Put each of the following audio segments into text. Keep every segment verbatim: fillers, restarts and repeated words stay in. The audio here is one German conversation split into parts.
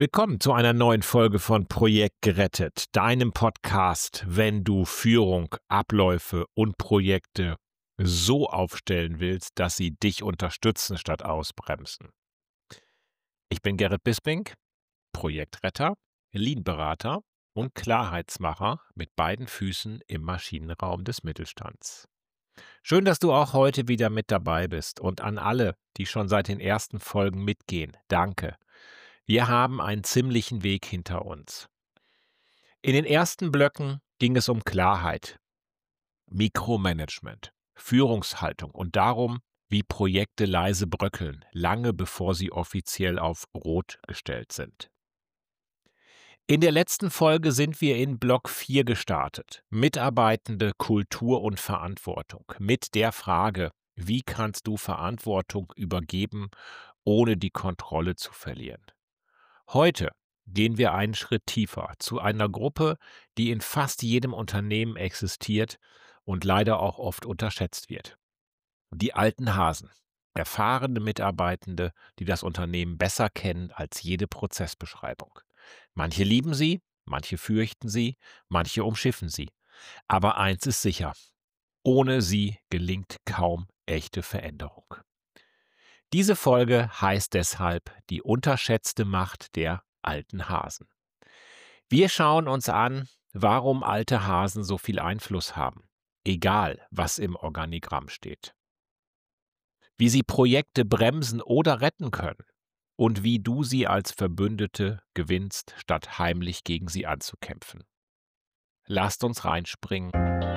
Willkommen zu einer neuen Folge von Projekt gerettet, deinem Podcast, wenn du Führung, Abläufe und Projekte so aufstellen willst, dass sie dich unterstützen statt ausbremsen. Ich bin Gerrit Bisping, Projektretter, Lean-Berater und Klarheitsmacher mit beiden Füßen im Maschinenraum des Mittelstands. Schön, dass du auch heute wieder mit dabei bist, und an alle, die schon seit den ersten Folgen mitgehen, danke. Wir haben einen ziemlichen Weg hinter uns. In den ersten Blöcken ging es um Klarheit, Mikromanagement, Führungshaltung und darum, wie Projekte leise bröckeln, lange bevor sie offiziell auf Rot gestellt sind. In der letzten Folge sind wir in Block vier gestartet. Mitarbeitende, Kultur und Verantwortung. Mit der Frage, wie kannst du Verantwortung übergeben, ohne die Kontrolle zu verlieren? Heute gehen wir einen Schritt tiefer zu einer Gruppe, die in fast jedem Unternehmen existiert und leider auch oft unterschätzt wird. Die alten Hasen, erfahrene Mitarbeitende, die das Unternehmen besser kennen als jede Prozessbeschreibung. Manche lieben sie, manche fürchten sie, manche umschiffen sie. Aber eins ist sicher: Ohne sie gelingt kaum echte Veränderung. Diese Folge heißt deshalb die unterschätzte Macht der alten Hasen. Wir schauen uns an, warum alte Hasen so viel Einfluss haben, egal was im Organigramm steht. Wie sie Projekte bremsen oder retten können und wie du sie als Verbündete gewinnst, statt heimlich gegen sie anzukämpfen. Lasst uns reinspringen.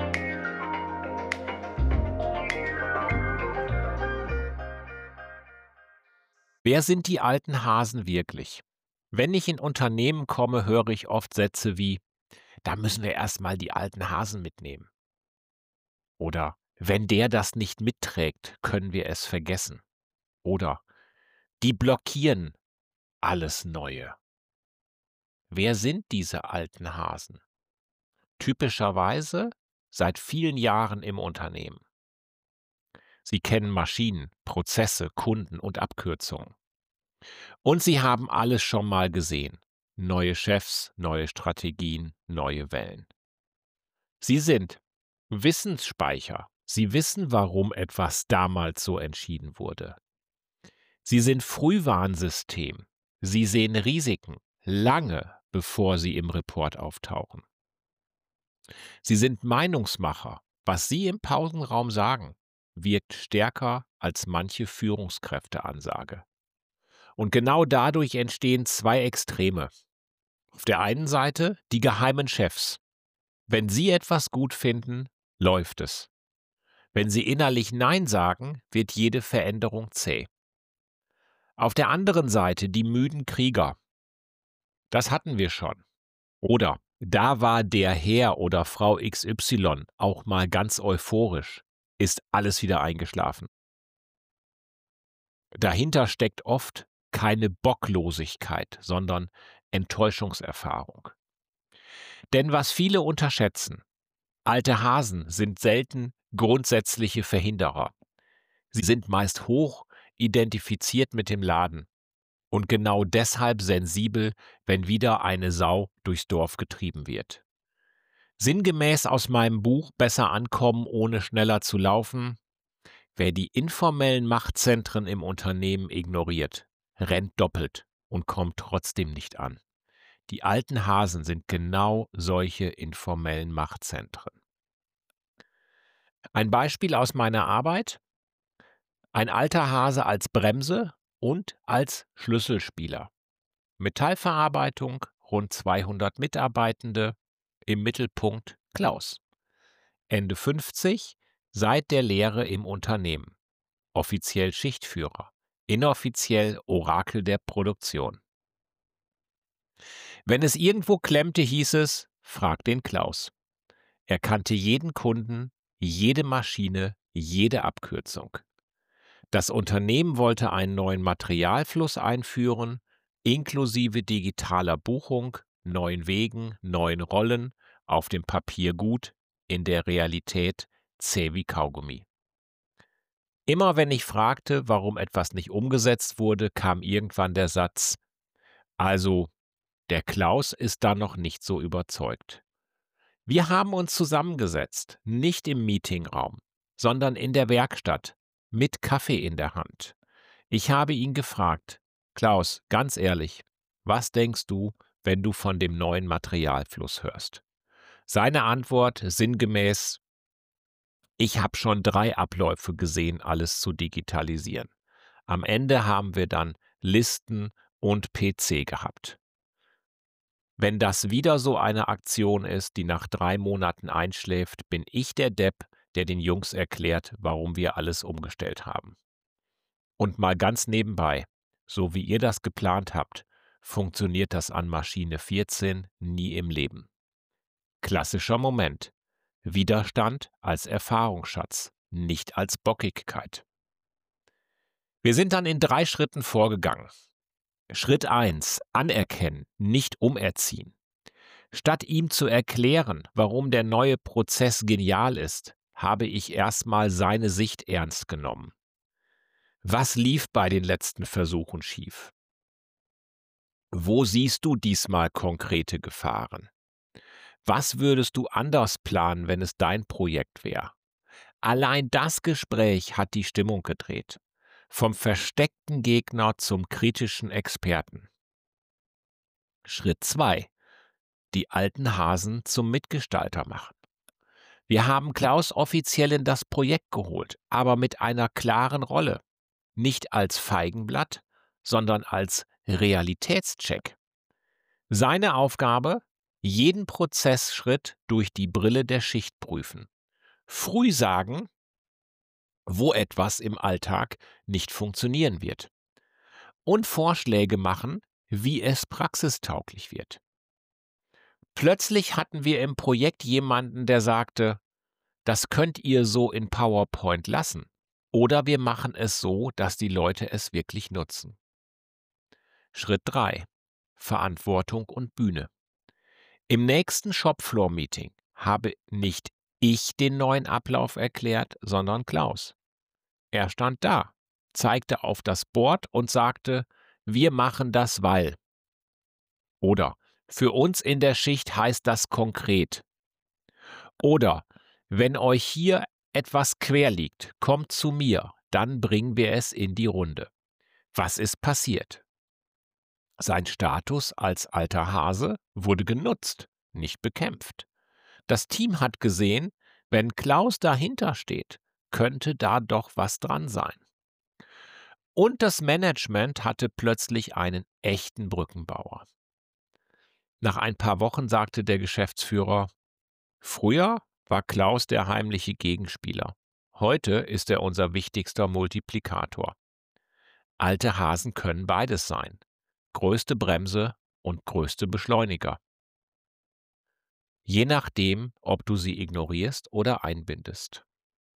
Wer sind die alten Hasen wirklich? Wenn ich in Unternehmen komme, höre ich oft Sätze wie: Da müssen wir erstmal die alten Hasen mitnehmen. Oder: Wenn der das nicht mitträgt, können wir es vergessen. Oder: Die blockieren alles Neue. Wer sind diese alten Hasen? Typischerweise seit vielen Jahren im Unternehmen. Sie kennen Maschinen, Prozesse, Kunden und Abkürzungen. Und sie haben alles schon mal gesehen. Neue Chefs, neue Strategien, neue Wellen. Sie sind Wissensspeicher. Sie wissen, warum etwas damals so entschieden wurde. Sie sind Frühwarnsystem. Sie sehen Risiken lange, bevor sie im Report auftauchen. Sie sind Meinungsmacher. Was sie im Pausenraum sagen, wirkt stärker als manche Führungskräfteansage. Und genau dadurch entstehen zwei Extreme. Auf der einen Seite die geheimen Chefs. Wenn sie etwas gut finden, läuft es. Wenn sie innerlich Nein sagen, wird jede Veränderung zäh. Auf der anderen Seite die müden Krieger. Das hatten wir schon. Oder: Da war der Herr oder Frau X Y auch mal ganz euphorisch, ist alles wieder eingeschlafen. Dahinter steckt oft keine Bocklosigkeit, sondern Enttäuschungserfahrung. Denn was viele unterschätzen: Alte Hasen sind selten grundsätzliche Verhinderer. Sie sind meist hoch identifiziert mit dem Laden und genau deshalb sensibel, wenn wieder eine Sau durchs Dorf getrieben wird. Sinngemäß aus meinem Buch Besser ankommen, ohne schneller zu laufen: Wer die informellen Machtzentren im Unternehmen ignoriert, rennt doppelt und kommt trotzdem nicht an. Die alten Hasen sind genau solche informellen Machtzentren. Ein Beispiel aus meiner Arbeit: Ein alter Hase als Bremse und als Schlüsselspieler. Metallverarbeitung, rund zweihundert Mitarbeitende, im Mittelpunkt Klaus. Ende fünfzig, seit der Lehre im Unternehmen. Offiziell Schichtführer, inoffiziell Orakel der Produktion. Wenn es irgendwo klemmte, hieß es: Frag den Klaus. Er kannte jeden Kunden, jede Maschine, jede Abkürzung. Das Unternehmen wollte einen neuen Materialfluss einführen, inklusive digitaler Buchung, neuen Wegen, neuen Rollen, auf dem Papier gut, in der Realität zäh wie Kaugummi. Immer wenn ich fragte, warum etwas nicht umgesetzt wurde, kam irgendwann der Satz: Also, Der Klaus ist da noch nicht so überzeugt. Wir haben uns zusammengesetzt, nicht im Meetingraum, sondern in der Werkstatt, mit Kaffee in der Hand. Ich habe ihn gefragt: „Klaus, ganz ehrlich, was denkst du, wenn du von dem neuen Materialfluss hörst?“ Seine Antwort sinngemäß: „Ich habe schon drei Abläufe gesehen, alles zu digitalisieren. Am Ende haben wir dann Listen und P C gehabt. Wenn das wieder so eine Aktion ist, die nach drei Monaten einschläft, bin ich der Depp, der den Jungs erklärt, warum wir alles umgestellt haben. Und mal ganz nebenbei, so wie ihr das geplant habt, funktioniert das an Maschine vierzehn nie im Leben.“ Klassischer Moment. Widerstand als Erfahrungsschatz, nicht als Bockigkeit. Wir sind dann in drei Schritten vorgegangen. Schritt eins: Anerkennen, nicht umerziehen. Statt ihm zu erklären, warum der neue Prozess genial ist, habe ich erstmal seine Sicht ernst genommen. Was lief bei den letzten Versuchen schief? Wo siehst du diesmal konkrete Gefahren? Was würdest du anders planen, wenn es dein Projekt wäre? Allein das Gespräch hat die Stimmung gedreht. Vom versteckten Gegner zum kritischen Experten. Schritt zwei: Die alten Hasen zum Mitgestalter machen. Wir haben Klaus offiziell in das Projekt geholt, aber mit einer klaren Rolle. Nicht als Feigenblatt, sondern als Realitätscheck. Seine Aufgabe: jeden Prozessschritt durch die Brille der Schicht prüfen. Früh sagen, wo etwas im Alltag nicht funktionieren wird. Und Vorschläge machen, wie es praxistauglich wird. Plötzlich hatten wir im Projekt jemanden, der sagte: Das könnt ihr so in PowerPoint lassen. Oder wir machen es so, dass die Leute es wirklich nutzen. Schritt drei: Verantwortung und Bühne. Im nächsten Shopfloor-Meeting habe nicht ich den neuen Ablauf erklärt, sondern Klaus. Er stand da, zeigte auf das Board und sagte: Wir machen das, weil. Oder: Für uns in der Schicht heißt das konkret. Oder: Wenn euch hier etwas quer liegt, kommt zu mir, dann bringen wir es in die Runde. Was ist passiert? Sein Status als alter Hase wurde genutzt, nicht bekämpft. Das Team hat gesehen, wenn Klaus dahinter steht, könnte da doch was dran sein. Und das Management hatte plötzlich einen echten Brückenbauer. Nach ein paar Wochen sagte der Geschäftsführer: Früher war Klaus der heimliche Gegenspieler. Heute ist er unser wichtigster Multiplikator. Alte Hasen können beides sein. Größte Bremse und größte Beschleuniger. Je nachdem, ob du sie ignorierst oder einbindest.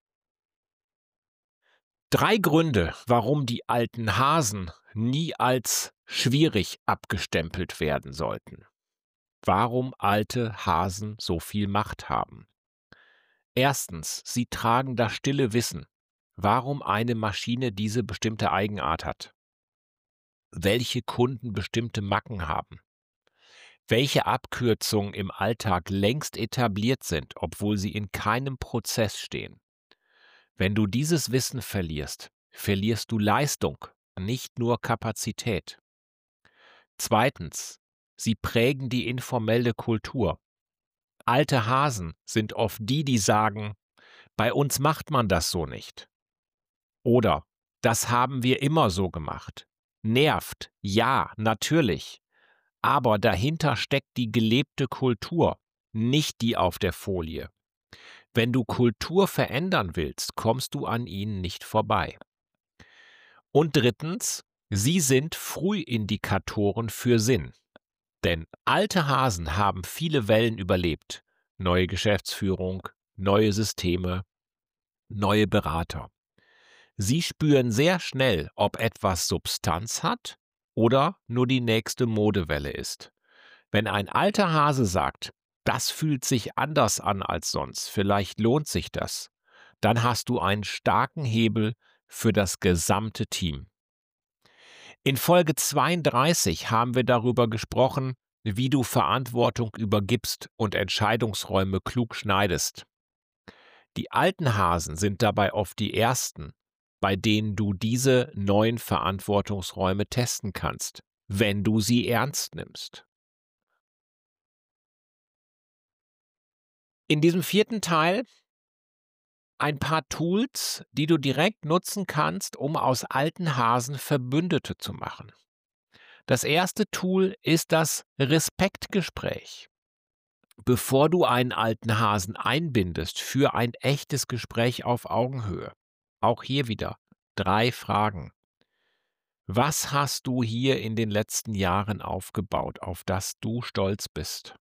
Drei Gründe, warum die alten Hasen nie als schwierig abgestempelt werden sollten. Warum alte Hasen so viel Macht haben. Erstens, sie tragen das stille Wissen, warum eine Maschine diese bestimmte Eigenart hat. Welche Kunden bestimmte Macken haben. Welche Abkürzungen im Alltag längst etabliert sind, obwohl sie in keinem Prozess stehen. Wenn du dieses Wissen verlierst, verlierst du Leistung, nicht nur Kapazität. Zweitens, sie prägen die informelle Kultur. Alte Hasen sind oft die, die sagen: Bei uns macht man das so nicht. Oder: Das haben wir immer so gemacht. Nervt, ja, natürlich. Aber dahinter steckt die gelebte Kultur, nicht die auf der Folie. Wenn du Kultur verändern willst, kommst du an ihnen nicht vorbei. Und drittens, sie sind Frühindikatoren für Sinn. Denn alte Hasen haben viele Wellen überlebt. Neue Geschäftsführung, neue Systeme, neue Berater. Sie spüren sehr schnell, ob etwas Substanz hat oder nur die nächste Modewelle ist. Wenn ein alter Hase sagt: Das fühlt sich anders an als sonst, vielleicht lohnt sich das, dann hast du einen starken Hebel für das gesamte Team. In Folge zweiunddreißig haben wir darüber gesprochen, wie du Verantwortung übergibst und Entscheidungsräume klug schneidest. Die alten Hasen sind dabei oft die ersten, bei denen du diese neuen Verantwortungsräume testen kannst, wenn du sie ernst nimmst. In diesem vierten Teil ein paar Tools, die du direkt nutzen kannst, um aus alten Hasen Verbündete zu machen. Das erste Tool ist das Respektgespräch. Bevor du einen alten Hasen einbindest, für ein echtes Gespräch auf Augenhöhe. Auch hier wieder drei Fragen. Was hast du hier in den letzten Jahren aufgebaut, auf das du stolz bist?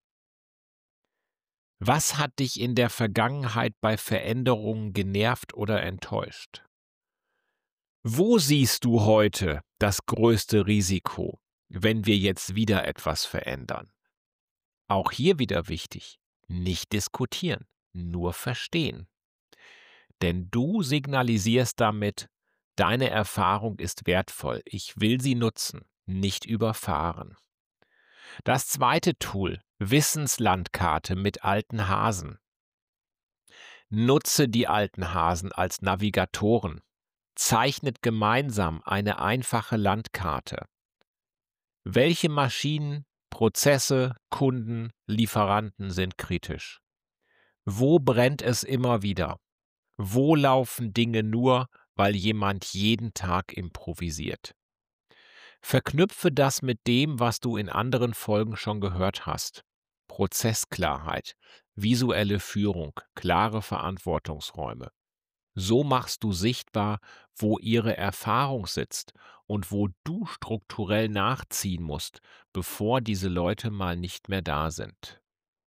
Was hat dich in der Vergangenheit bei Veränderungen genervt oder enttäuscht? Wo siehst du heute das größte Risiko, wenn wir jetzt wieder etwas verändern? Auch hier wieder wichtig, nicht diskutieren, nur verstehen. Denn du signalisierst damit, deine Erfahrung ist wertvoll, ich will sie nutzen, nicht überfahren. Das zweite Tool, Wissenslandkarte mit alten Hasen. Nutze die alten Hasen als Navigatoren. Zeichnet gemeinsam eine einfache Landkarte. Welche Maschinen, Prozesse, Kunden, Lieferanten sind kritisch? Wo brennt es immer wieder? Wo laufen Dinge nur, weil jemand jeden Tag improvisiert? Verknüpfe das mit dem, was du in anderen Folgen schon gehört hast. Prozessklarheit, visuelle Führung, klare Verantwortungsräume. So machst du sichtbar, wo ihre Erfahrung sitzt und wo du strukturell nachziehen musst, bevor diese Leute mal nicht mehr da sind.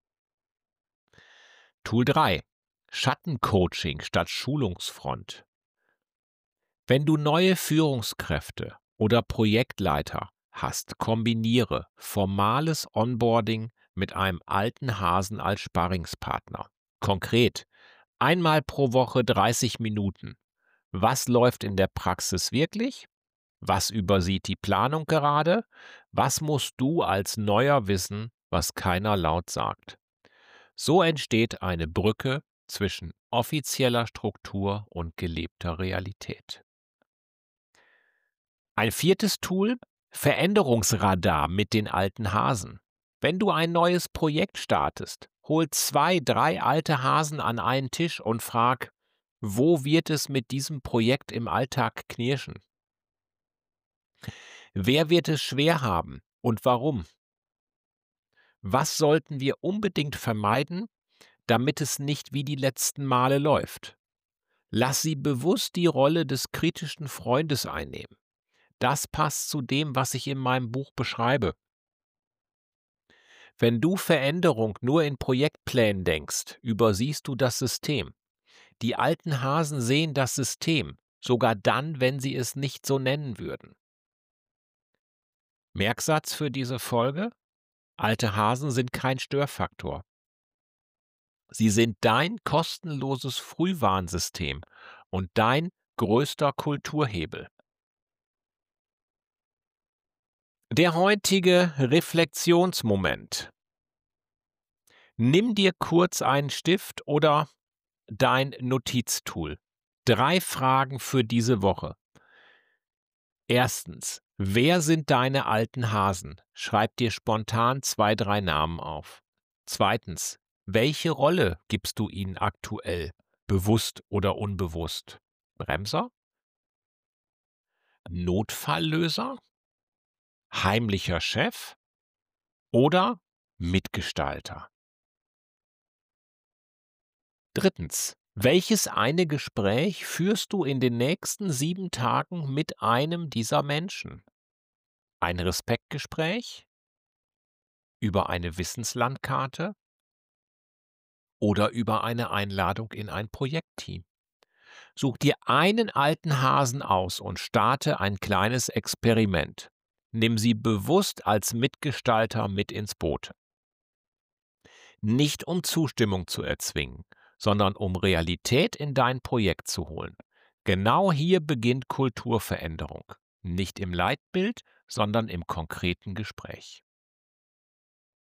Tool drei. Schattencoaching statt Schulungsfront. Wenn du neue Führungskräfte oder Projektleiter hast, kombiniere formales Onboarding mit einem alten Hasen als Sparringspartner. Konkret, einmal pro Woche dreißig Minuten. Was läuft in der Praxis wirklich? Was übersieht die Planung gerade? Was musst du als Neuer wissen, was keiner laut sagt? So entsteht eine Brücke zwischen offizieller Struktur und gelebter Realität. Ein viertes Tool, Veränderungsradar mit den alten Hasen. Wenn du ein neues Projekt startest, hol zwei, drei alte Hasen an einen Tisch und frag, wo wird es mit diesem Projekt im Alltag knirschen? Wer wird es schwer haben und warum? Was sollten wir unbedingt vermeiden, damit es nicht wie die letzten Male läuft? Lass sie bewusst die Rolle des kritischen Freundes einnehmen. Das passt zu dem, was ich in meinem Buch beschreibe. Wenn du Veränderung nur in Projektplänen denkst, übersiehst du das System. Die alten Hasen sehen das System, sogar dann, wenn sie es nicht so nennen würden. Merksatz für diese Folge: Alte Hasen sind kein Störfaktor. Sie sind dein kostenloses Frühwarnsystem und dein größter Kulturhebel. Der heutige Reflexionsmoment. Nimm dir kurz einen Stift oder dein Notiztool. Drei Fragen für diese Woche. Erstens, wer sind deine alten Hasen? Schreib dir spontan zwei, drei Namen auf. Zweitens, welche Rolle gibst du ihnen aktuell, bewusst oder unbewusst? Bremser? Notfalllöser? Heimlicher Chef? Oder Mitgestalter? Drittens, welches eine Gespräch führst du in den nächsten sieben Tagen mit einem dieser Menschen? Ein Respektgespräch? Über eine Wissenslandkarte? Oder über eine Einladung in ein Projektteam? Such dir einen alten Hasen aus und starte ein kleines Experiment. Nimm sie bewusst als Mitgestalter mit ins Boot. Nicht um Zustimmung zu erzwingen, sondern um Realität in dein Projekt zu holen. Genau hier beginnt Kulturveränderung. Nicht im Leitbild, sondern im konkreten Gespräch.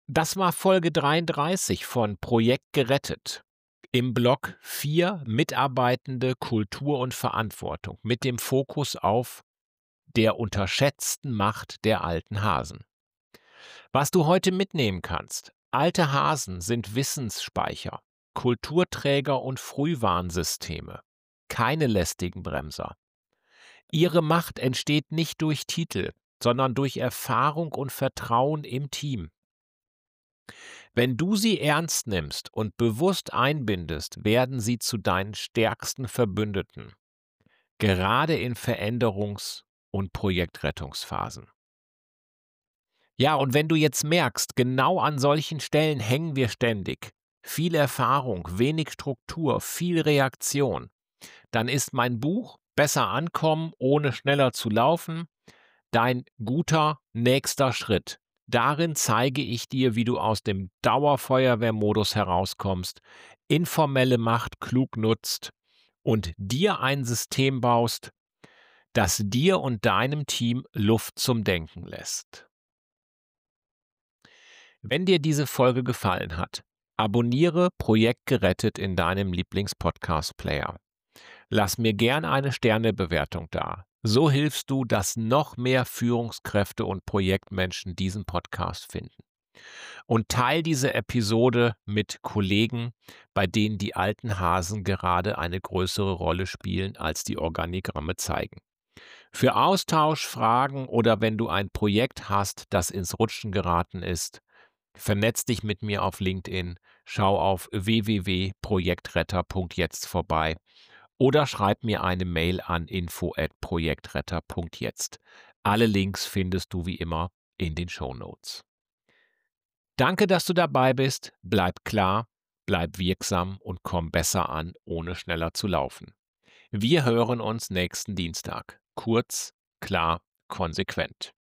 Das war Folge dreiunddreißig von Projekt gerettet. Im Blog vier Mitarbeitende Kultur und Verantwortung mit dem Fokus auf der unterschätzten Macht der alten Hasen. Was du heute mitnehmen kannst: Alte Hasen sind Wissensspeicher, Kulturträger und Frühwarnsysteme, keine lästigen Bremser. Ihre Macht entsteht nicht durch Titel, sondern durch Erfahrung und Vertrauen im Team. Wenn du sie ernst nimmst und bewusst einbindest, werden sie zu deinen stärksten Verbündeten, gerade in Veränderungs- und Projektrettungsphasen. Ja, und wenn du jetzt merkst, genau an solchen Stellen hängen wir ständig, viel Erfahrung, wenig Struktur, viel Reaktion, dann ist mein Buch Besser ankommen, ohne schneller zu laufen dein guter nächster Schritt. Darin zeige ich dir, wie du aus dem Dauerfeuerwehrmodus herauskommst, informelle Macht klug nutzt und dir ein System baust, das dir und deinem Team Luft zum Denken lässt. Wenn dir diese Folge gefallen hat, abonniere Projekt gerettet in deinem Lieblings-Podcast-Player. Lass mir gern eine Sternebewertung da. So hilfst du, dass noch mehr Führungskräfte und Projektmenschen diesen Podcast finden. Und teil diese Episode mit Kollegen, bei denen die alten Hasen gerade eine größere Rolle spielen, als die Organigramme zeigen. Für Austausch, Fragen oder wenn du ein Projekt hast, das ins Rutschen geraten ist, vernetz dich mit mir auf LinkedIn, schau auf w w w punkt projektretter punkt jetzt vorbei oder schreib mir eine Mail an info at projektretter punkt jetzt. Alle Links findest du wie immer in den Shownotes. Danke, dass du dabei bist. Bleib klar, bleib wirksam und komm besser an, ohne schneller zu laufen. Wir hören uns nächsten Dienstag. Kurz, klar, konsequent.